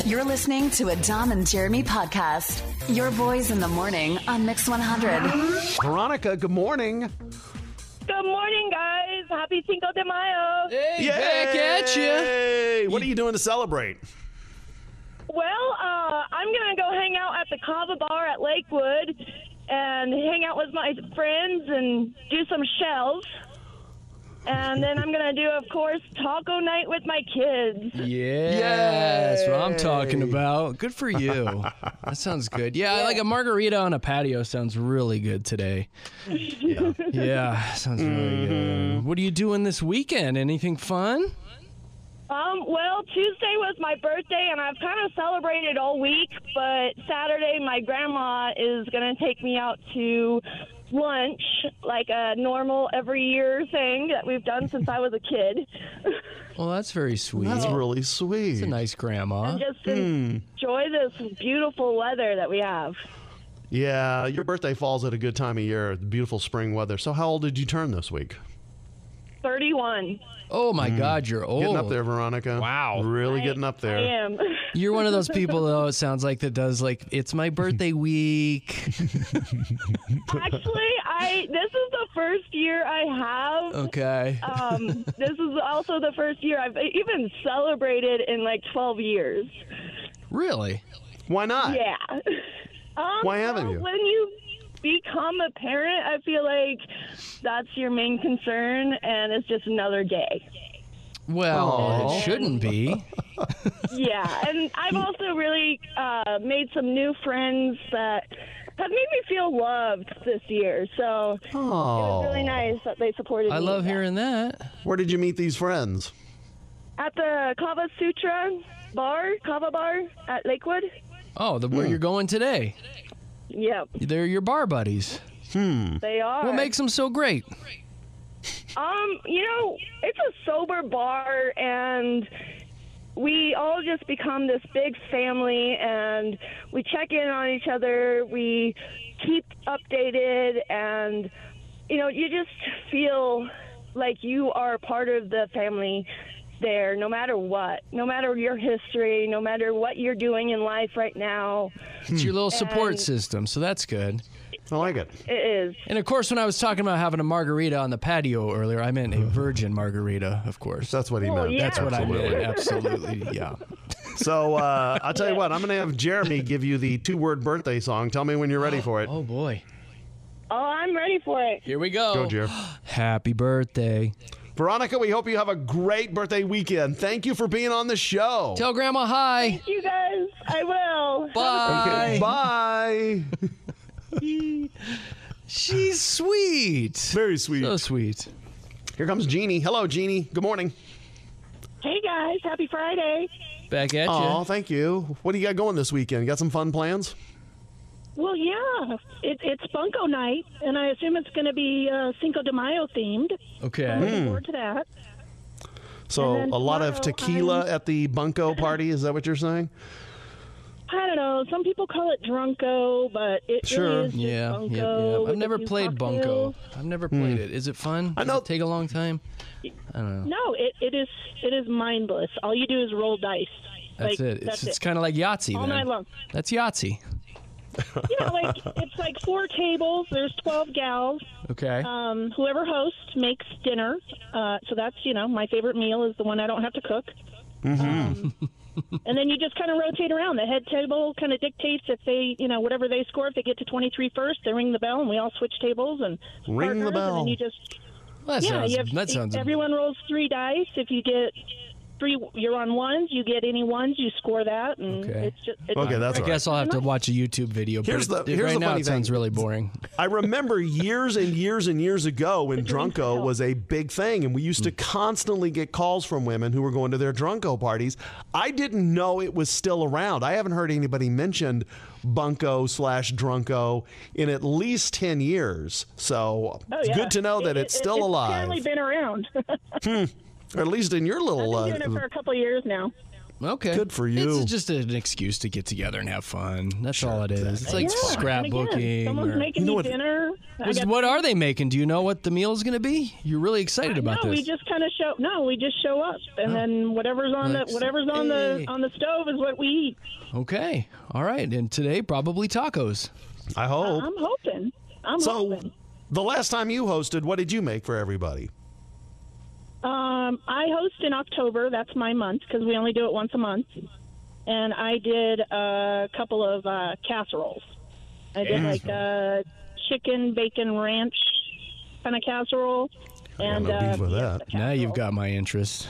You're listening to a Dom and Jeremy podcast. Your boys in the morning on Mix 100. Veronica, good morning. Good morning, guys. Happy Cinco de Mayo. Hey, back at you. Hey, what are you doing to celebrate? Well, I'm going to go hang out at the Cava Bar at Lakewood and hang out with my friends and do some shells. And then I'm going to do, of course, taco night with my kids. Yeah, that's what I'm talking about. Good for you. That sounds good. Yeah, like a margarita on a patio sounds really good today. Yeah, sounds really good. What are you doing this weekend? Anything fun? Well, Tuesday was my birthday, and I've kind of celebrated all week. But Saturday, my grandma is going to take me out to lunch, like a normal every year thing that we've done since I was a kid. Well, that's very sweet. That's really sweet. It's a nice grandma. And just enjoy this beautiful weather that we have. Yeah, your birthday falls at a good time of year, beautiful spring weather. So how old did you turn this week? 31. Oh, my God, you're old. Getting up there, Veronica. Wow. Really getting up there. I am. You're one of those people, though, it sounds like, that does, like, it's my birthday week. Actually, this is the first year I have. Okay. This is also the first year I've even celebrated in like 12 years. Really? Why not? Yeah. Why haven't you? When you become a parent, I feel like that's your main concern, and it's just another day. Well, it shouldn't be. Yeah, and I've also really made some new friends that have made me feel loved this year. So it was really nice that they supported me. I love hearing that. Where did you meet these friends? At the Kava Sutra bar, Kava Bar at Lakewood. Oh, where you're going today. Yep. They're your bar buddies. They are. What makes them so great? It's a sober bar, and we all just become this big family, and we check in on each other. We keep updated, and, you just feel like you are part of the family there, no matter what, no matter your history, no matter what you're doing in life right now. It's your little support system, so that's good. I like it. It is. And, of course, when I was talking about having a margarita on the patio earlier, I meant a virgin margarita, of course. That's what he meant. yeah. That's what I meant. Absolutely, yeah. So I'll tell you what, I'm going to have Jeremy give you the 2-word birthday song. Tell me when you're ready for it. Oh, boy. Oh, I'm ready for it. Here we go. Go, Jer. Happy birthday. Veronica, we hope you have a great birthday weekend. Thank you for being on the show. Tell Grandma hi. Thank you, guys. I will. Bye. Okay, bye. She's sweet. Very sweet. So sweet. Here comes Jeannie. Hello, Jeannie. Good morning. Hey, guys. Happy Friday. Back at Oh, you. thank you. What do you got going this weekend? Got some fun plans? Well, yeah, it's Bunko night, and I assume it's going to be Cinco de Mayo themed. Okay. I'm looking forward to that. So And a then lot of tomorrow tequila at the Bunko party. Is that what you're saying? I don't know. Some people call it Drunko, but it Sure. really is just Yeah, Bunko. yep. with I've a never few played Bunko. cocktails. I've never played it. Is it fun? I Does know- it take a long time? I don't know. No, it is mindless. All you do is roll dice. That's Like, it. That's It's it. kind of like Yahtzee, All then. night long. That's Yahtzee. Yeah, it's like 4 tables. There's 12 gals. Okay. Whoever hosts makes dinner. So that's, my favorite meal is the one I don't have to cook. And then you just kind of rotate around. The head table kind of dictates if they, whatever they score. If they get to 23 first, they ring the bell, and we all switch tables and Ring the partners, bell. And then you just, Well, that sounds. everyone rolls 3 dice. If you get 3, you're on ones. You get any ones, you score that, and Okay. it's just. Okay, that's I all guess I'll have to watch a YouTube video. Here's but the- here's right the now funny it sounds thing. really boring. I remember years and years and years ago when Drunko was a big thing, and we used to constantly get calls from women who were going to their Drunko parties. I didn't know it was still around. I haven't heard anybody mention Bunko/Drunko in at least 10 years. So it's good to know that it's still alive. It's apparently been around. Or at least in your little... I've been doing it for a couple of years now. Okay. Good for you. It's just an excuse to get together and have fun. That's all it is. It's like Yeah, scrapbooking. and again, someone's making know me what- dinner. I got- What are they making? Do you know what the meal's going to be? You're really excited about no, this. we just kind of show. No, we just show up, and then whatever's on Nice. the stove is what we eat. Okay. All right. And today, probably tacos. I hope. I'm hoping. So, hoping. the last time you hosted, what did you make for everybody? I host in October. That's my month because we only do it once a month. And I did a couple of casseroles. I did like a chicken bacon ranch kind of casserole. And no beef with that. fiesta Now you've casserole. got my interest.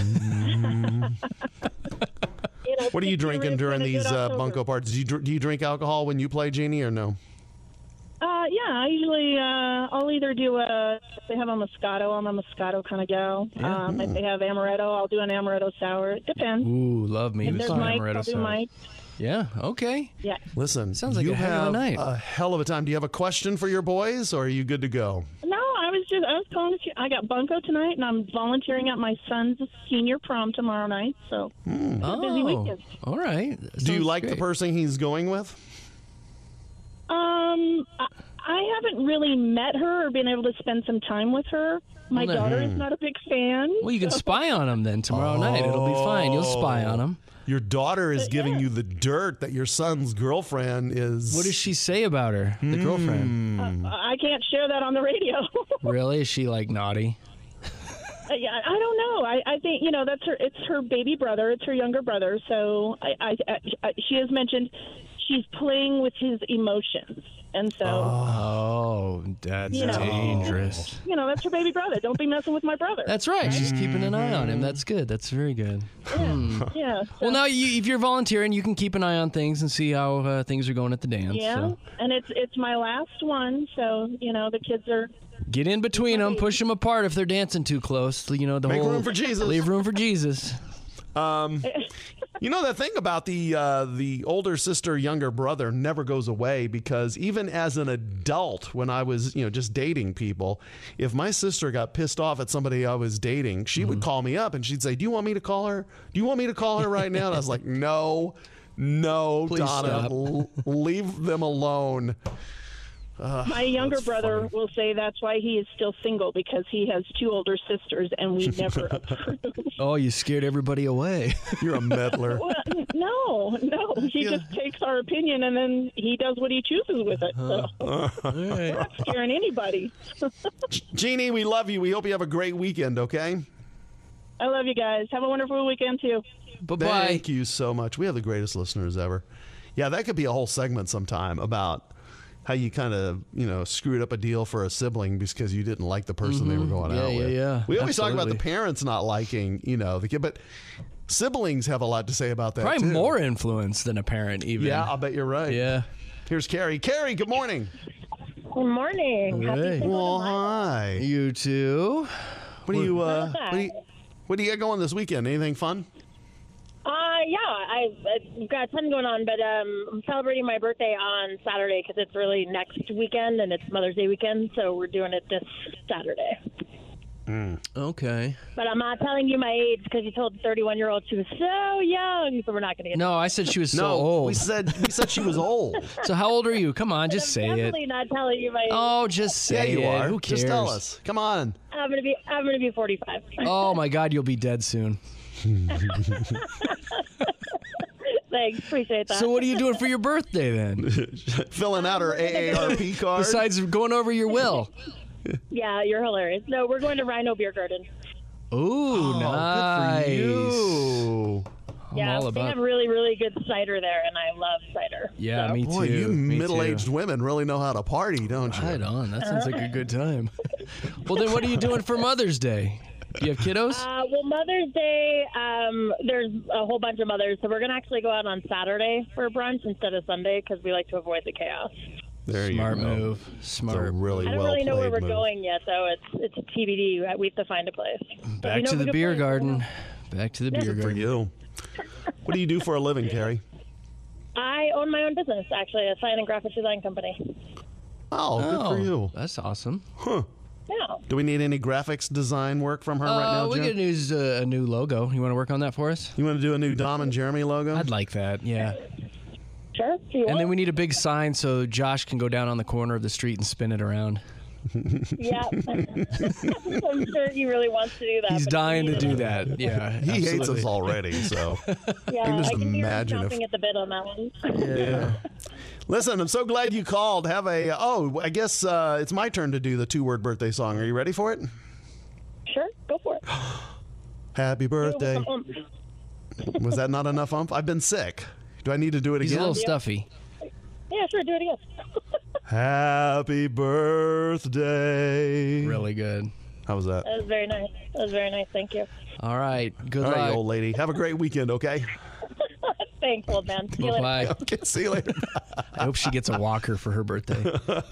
You know, What are you chicken drinking ribs during and a these good October. bunko parties? Do you drink alcohol when you play, Jeannie, or no? Yeah, I usually I'll either do if they have a Moscato, I'm a Moscato kind of gal. If they have amaretto, I'll do an amaretto sour. It depends. Ooh, love me. If with there's some Mike, amaretto I'll do sauce. Mike. Yeah. Okay. Yeah. Listen, Sounds like you a heck of a have night. a hell of a time. Do you have a question for your boys, or are you good to go? No, I was calling. I got bunko tonight, and I'm volunteering at my son's senior prom tomorrow night. So busy weekend. All right. Do you like the person he's going with? I haven't really met her or been able to spend some time with her. My Well, daughter is not a big fan. Well, you can spy on him then tomorrow night. It'll be fine. You'll spy on him. Your daughter is giving you the dirt that your son's girlfriend is. What does she say about her, the girlfriend? I can't share that on the radio. Really? Is she like naughty? Yeah, I don't know. I think that's her. It's her baby brother. It's her younger brother. So she has mentioned she's playing with his emotions, and so Oh, that's dangerous. that's her baby brother. Don't be messing with my brother. That's right. She's keeping an eye on him. That's good. That's very good. yeah. Well, now if you're volunteering, you can keep an eye on things and see how things are going at the dance. Yeah, So. and it's my last one, so the kids are. Get in between them, push them apart if they're dancing too close. The Make whole room for Jesus. Leave room for Jesus. That thing about the older sister, younger brother never goes away, because even as an adult, when I was just dating people, if my sister got pissed off at somebody I was dating, she would call me up and she'd say, "Do you want me to call her? Do you want me to call her right now?" And I was like, "No, Please Donna, stop. leave them alone." My younger that's brother funny. will say that's why he is still single, because he has two older sisters and we never approve. Oh, you scared everybody away. You're a meddler. Well, no. He just takes our opinion and then he does what he chooses with it. So All right. not scaring anybody. Jeannie, we love you. We hope you have a great weekend, okay? I love you guys. Have a wonderful weekend too. Bye-bye. Thank you so much. We have the greatest listeners ever. Yeah, that could be a whole segment sometime about how you kind of, screwed up a deal for a sibling because you didn't like the person they were going out with. Yeah. We always talk about the Absolutely. parents not liking, the kid, but siblings have a lot to say about that, Probably too. more influence than a parent, even. Yeah, I'll bet you're right. Yeah. Here's Carrie. Carrie, good morning. Good morning. Hey. Well, hi. You too. What do you got going this weekend? Anything fun? I've got a ton going on, but I'm celebrating my birthday on Saturday because it's really next weekend and it's Mother's Day weekend, so we're doing it this Saturday. Okay. But I'm not telling you my age because you told the 31-year-old she was so young, so we're not going to get No, I said she was so no, old. we said she was old. So how old are you? Come on, just I'm say it. definitely not telling you my age. Oh, just Yeah, say you it. are. Who cares? Just tell us. Come on. I'm gonna be 45. Oh my God, you'll be dead soon. Thanks, appreciate that. So what are you doing for your birthday then? Filling out her AARP card. Besides going over your will. Yeah, you're hilarious. No, we're going to Rhino Beer Garden. Ooh, nice. Good for you. Yeah, all they about- have really, really good cider there, and I love cider. Yeah, So- me too. Boy, you me middle-aged too. women really know how to party, don't you? Right on. That sounds like a good time. Well, then what are you doing for Mother's Day? Do you have kiddos? Well, Mother's Day, there's a whole bunch of mothers, so we're going to actually go out on Saturday for brunch instead of Sunday because we like to avoid the chaos. There Smart you go. move. It's a Smart. really I don't well really know where we're played move. going yet, though. It's a TBD. We have to find a place. But Back we know to we the can beer play. garden. Back to the beer For garden. you. What do you do for a living, Carrie? I own my own business, actually, a sign and graphic design company. Oh, good for you. That's awesome. Huh. Yeah. Do we need any graphics design work from her right now, We Jim? could use a new logo. You want to work on that for us? You want to do a new Dom and Jeremy logo? I'd like that, yeah. Sure. If you And want. then we need a big sign so Josh can go down on the corner of the street and spin it around. Yeah. I'm sure he really wants to do that. He's but dying to he do that. Yeah, He hates absolutely. us already, so. Yeah, can just I can hear him imagine if- chomping at the bit on that one. Yeah. Listen, I'm so glad you called. I guess it's my turn to do the 2-word birthday song. Are you ready for it? Sure, go for it. Happy birthday. Was that not enough umph? I've been sick. Do I need to do it He's a again? little stuffy. Yeah, sure, do it again. Happy birthday. Really good. How was that? That was very nice. That was very nice. Thank you. All right. Good All right, luck. old lady. Have a great weekend, okay? Thanks, old man. See you later. Bye. Okay, see you later. I hope she gets a walker for her birthday.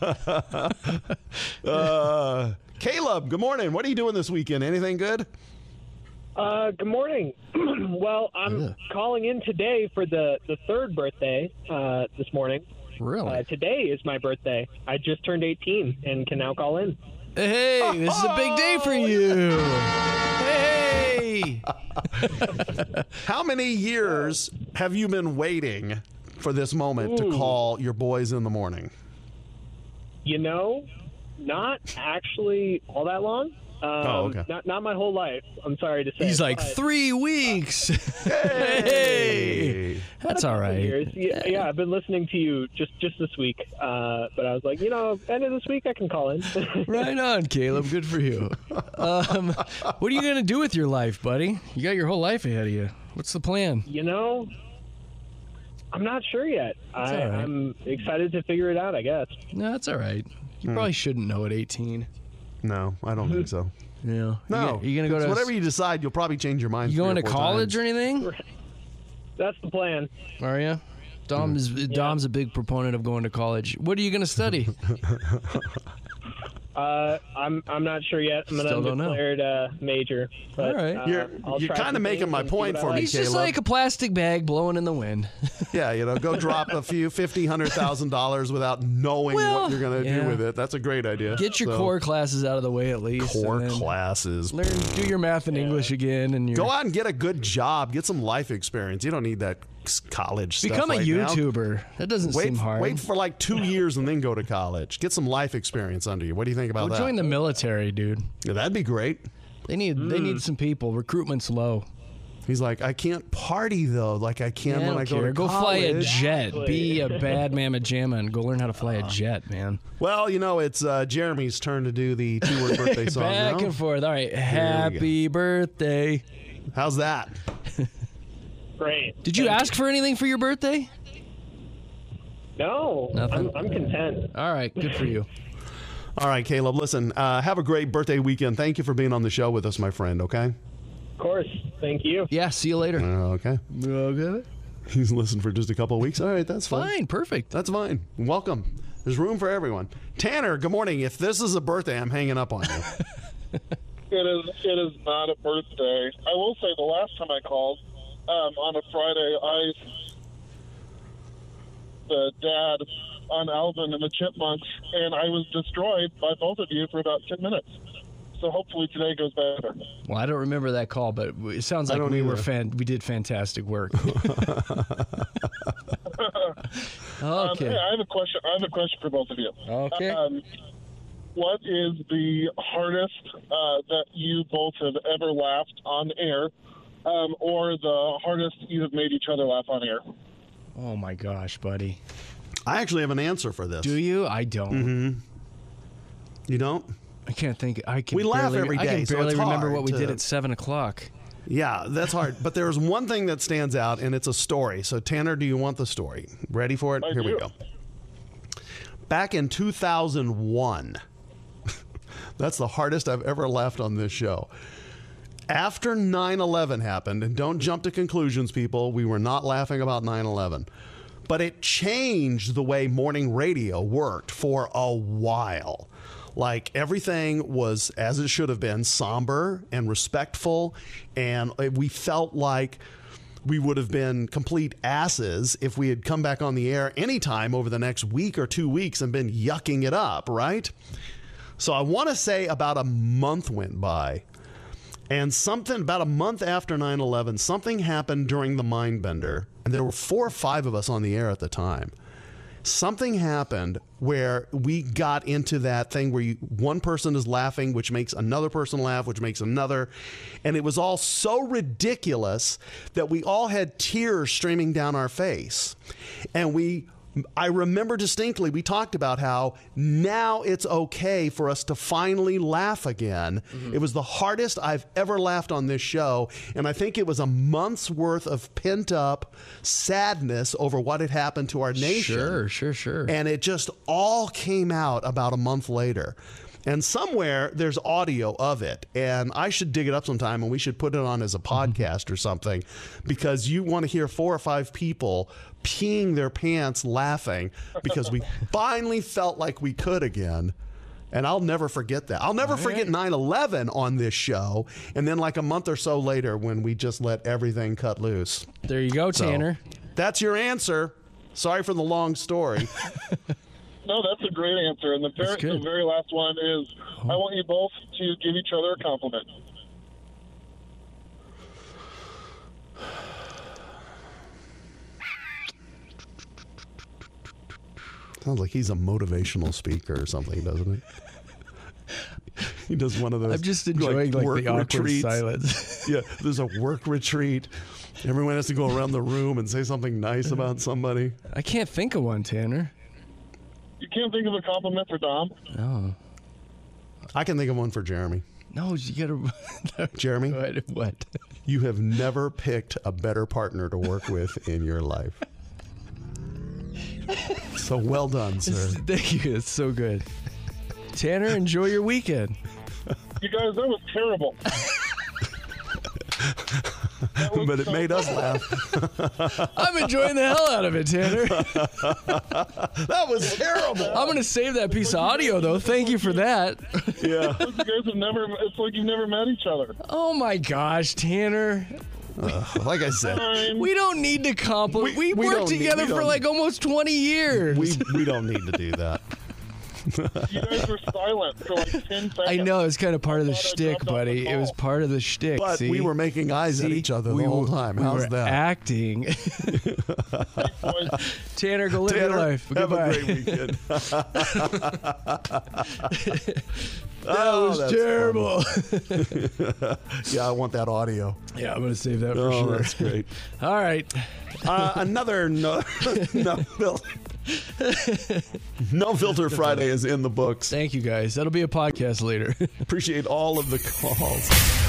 Caleb, good morning. What are you doing this weekend? Anything good? Good morning. Well, I'm calling in today for the third birthday this morning. Really? Today is my birthday. I just turned 18 and can now call in. Hey, this is a big day for you. Hey. How many years have you been waiting for this moment to call your boys in the morning? You know, not actually all that long. Okay. Not my whole life. I'm sorry to say. He's like, but 3 weeks. Hey. That's all right. years. Yeah, I've been listening to you just this week. But I was like, end of this week I can call in. Right on, Caleb. Good for you. What are you going to do with your life, buddy? You got your whole life ahead of you. What's the plan? I'm not sure yet. all right. I'm excited to figure it out, I guess. No, that's all right. You probably shouldn't know at 18. No, I don't think so. Yeah. No. You going to go It's to whatever you decide, you'll probably change your mind. You 3 going or to 4 college times. or anything? That's the plan. Are you? Dom's a big proponent of going to college. What are you going to study? I'm not sure yet. I'm an Still don't know. undeclared major. But, All right. I'll You're try kind of some making things my and see point what I for me, like. He's just Caleb. like a plastic bag blowing in the wind. Yeah, go drop a few $100,000 without knowing Well, what you're going to yeah. do with it. That's a great idea. Get your So, core classes out of the way at least. core and then classes. do your math and English again, and Go out and get a good job. Get some life experience. You don't need that college stuff become a right now. YouTuber. That doesn't seem hard. Wait for like 2 years and then go to college. Get some life experience under you. What do you think about Go that? join the military, dude. Yeah, that'd be great. They need some people. Recruitment's low. He's like, I can't party though, like I can I when don't I go care. to Go fly a college. jet. Be a bad mamma jamma and go learn how to fly a jet, man. Well, it's Jeremy's turn to do the 2-word birthday song. Back now. and forth. All right. we go. Happy birthday. How's that? Great. Did you ask for anything for your birthday? No, Nothing? I'm content. All right. Good for you. All right, Caleb, listen, have a great birthday weekend. Thank you for being on the show with us, my friend, okay? Of course. Thank you. Yeah. See you later. Okay. Okay. He's listened for just a couple of weeks. All right, that's fine. Fine. Perfect. That's fine. Welcome. There's room for everyone. Tanner, good morning. If this is a birthday, I'm hanging up on you. It is not a birthday. I will say the last time I called on a Friday, the dad on Alvin and the Chipmunks, and I was destroyed by both of you for about 10 minutes. So hopefully today goes better. Well, I don't remember that call, but it sounds like don't we either. we did fantastic work. Okay. Hey, I have a question for both of you. Okay. What is the hardest that you both have ever laughed on air, or the hardest you have made each other laugh on air? Oh my gosh, buddy. I actually have an answer for this. Do you? I don't. You don't? I can't think. I can. We laugh barely, every I day, can so barely it's remember hard what we to- did at 7:00. Yeah, that's hard. But there's one thing that stands out, and it's a story. So, Tanner, do you want the story? Ready for it? I Here we do. go. Back in 2001, that's the hardest I've ever laughed on this show. After 9/11 happened, and don't jump to conclusions, people, we were not laughing about 9/11. But it changed the way morning radio worked for a while. Like everything was, as it should have been, somber and respectful. And we felt like we would have been complete asses if we had come back on the air anytime over the next week or 2 weeks and been yucking it up, right? So I want to say about a month went by. And about a month after 9/11, something happened during the Mindbender. And there were 4 or 5 of us on the air at the time. Something happened where we got into that thing where one person is laughing, which makes another person laugh, which makes another. And it was all so ridiculous that we all had tears streaming down our face. And I remember distinctly, we talked about how now it's okay for us to finally laugh again. Mm-hmm. It was the hardest I've ever laughed on this show. And I think it was a month's worth of pent up sadness over what had happened to our nation. Sure. And it just all came out about a month later. And somewhere there's audio of it. And I should dig it up sometime and we should put it on as a podcast or something, because you want to hear 4 or 5 people peeing their pants laughing because we finally felt like we could again. And I'll never forget that. I'll never forget 9/11 on this show. And then like a month or so later when we just let everything cut loose. There you go, Tanner. So, that's your answer. Sorry for the long story. No, that's a great answer. And the very last one is, I want you both to give each other a compliment. Sounds like he's a motivational speaker or something, doesn't he? He does one of those. I'm just enjoying like the awkward retreats. Silence. Yeah, there's a work retreat. Everyone has to go around the room and say something nice about somebody. I can't think of one, Tanner. You can't think of a compliment for Dom? No. I can think of one for Jeremy. No, you gotta. Jeremy? What? You have never picked a better partner to work with in your life. So well done, sir. Thank you. It's so good. Tanner, enjoy your weekend. You guys, that was terrible. But it made us laugh. I'm enjoying the hell out of it, Tanner. That was terrible. I'm going to save that piece of audio, though. Thank you for that. Yeah. You guys have it's like you've never met each other. Oh, my gosh, Tanner. Like I said, we don't need to compliment. We worked together for like almost 20 years. We don't need to do that. You guys were silent for like 10 seconds. I know, it's kind of part of the shtick, buddy. It was part of the shtick. But we were making eyes at each other the whole time. How's that? Acting. Tanner, go live your life. Have Goodbye. a great weekend. That was terrible. Yeah, I want that audio. Yeah, I'm going to save that for sure. That's great. All right. Another no filter Friday is in the books. Thank you, guys. That'll be a podcast later. Appreciate all of the calls.